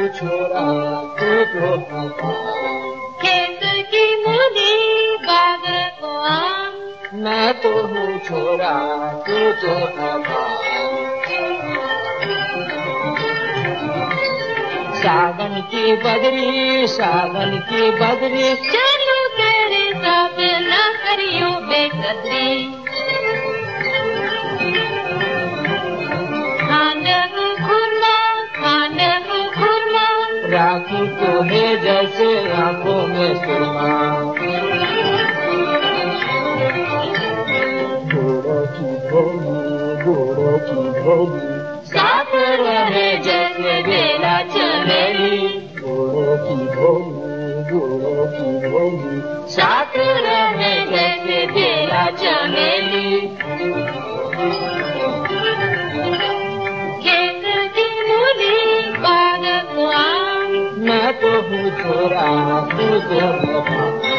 छोरा तू तो था। खेत की मूली बाग को आम, मैं तो हूँ छोरा तू तो था। सावन की बदरी, सावन की बदरी, चलूं तेरे साथ न करियो बेकदरी। खाने खुरमा, राखी तो है जैसे आंखों में सुरमा। गोरों की भोली, साथ रहे जैसे बेला चमेली। गोरों की भोली, साथ रहे जैसे बेला चमेली। खेत की मूली बाग को आम, मैं तो हूँ छोरा तू तो था।